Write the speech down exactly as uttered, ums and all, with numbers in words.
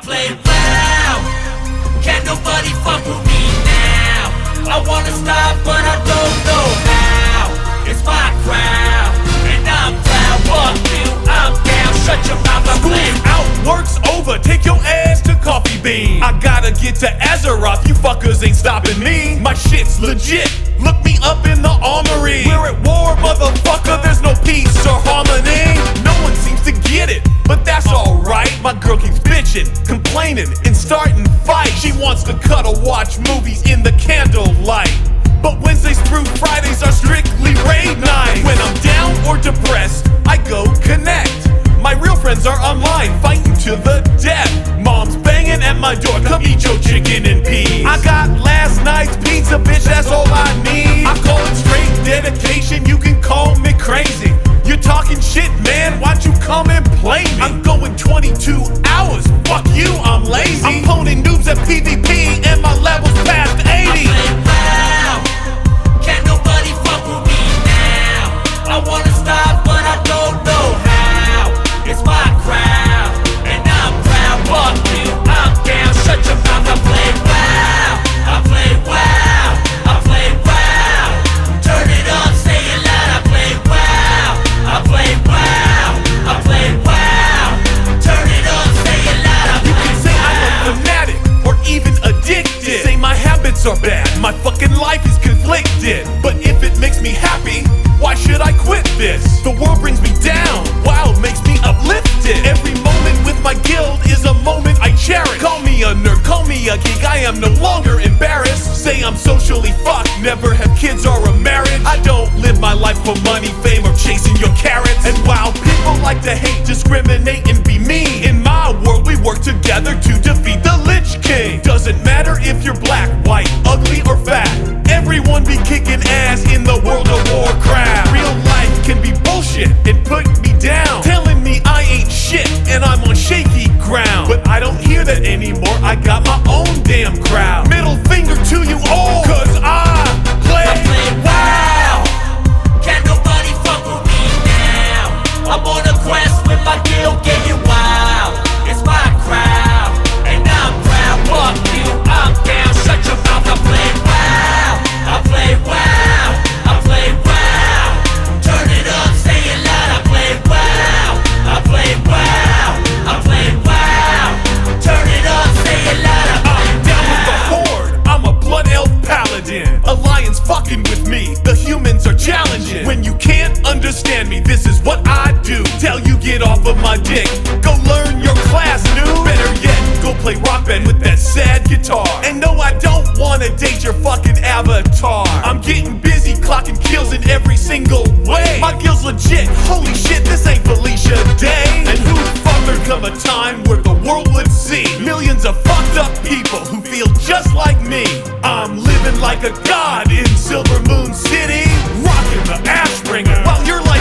play well. Can't nobody fuck with me now. I wanna stop, but I don't know how. It's my crowd, and I'm proud. Fuck you, I'm down. Shut your mouth, I play. Out, work's over, take your ass to Coffee Bean. I gotta get to Azeroth, you fuckers ain't stopping me. My shit's legit, look me up in the armory. We're at war, motherfucker, there's no peace or harmony. No one seems to get it, but that's alright. My girl keeps bitching, complaining, and starting fights. She wants to cuddle, watch movies in the candlelight. But Wednesdays through Fridays are strictly raid nights. When I'm down or depressed, I go connect. My real friends are online, fighting to the death. Mom's banging at my door, come eat your chicken and peas. I got last night's pizza, bitch, that's all I need. I call it straight dedication, you can call me crazy. You're talking shit, man, why'd you come and play me? I'm going twenty-two hours, fuck you, I'm lazy. I'm phoning noobs at PvP and my level's past eighty. I play well, can't nobody fuck with me now. I wanna stop, but I don't know how. It's my crowd, and I'm proud. Fuck you, I'm down. Shut your mouth, I play well. I play well, I play well. Turn it up, say it loud. I play well, I play well, I play well. Turn it up, say it loud. I You play can say I'm a fanatic or even addicted. Say my habits are bad, my fucking life is conflicted. But if it makes me happy, why should I quit this? The world brings me down, wow, it makes me uplifted. Every moment with my guild is a moment I cherish. Call me a nerd, call me a geek, I am no longer embarrassed. Say I'm socially fucked, never have kids or a marriage. I don't live my life for money, fame, or chasing your carrots. And while people like to hate, discriminate, and be mean, in my world we work together to defeat the Lich King. Doesn't matter if you're black, white, ugly, or fat. Everyone be kicking ass in the World of Warcraft. Real life can be bullshit and put me down, telling me I ain't shit and I'm on shaky ground. But I don't hear that anymore, I got my own damn crowd. Middle finger to you all, cause I play, I play well. Can't nobody fuck with me now. I'm on a quest with my guild, getting wild. It's my crowd, and I'm proud. Fuck you, I'm down. Shut your mouth, I play well. I play well, I play well. Turn it up, say it loud. I play well, I play well, I play well. Turn it up, say it loud. I play I'm down with the horde, I'm a blood elf paladin. Alliance fucking with me, the humans are challenging. When you can't understand me, this is what I do. Tell you get off of my dick, go learn your class, noob. Better yet, go play rock band with that sad guitar. And no, I don't wanna date your fucking avatar. I'm getting busy clocking kills in every single way. My guild's legit, holy shit, this ain't Felicia Day. And who fuck there'd come a time where the world would see millions of fucked up people who feel just like me. I'm living like a god in Silver Moon City, rocking the Ashbringer, while you're like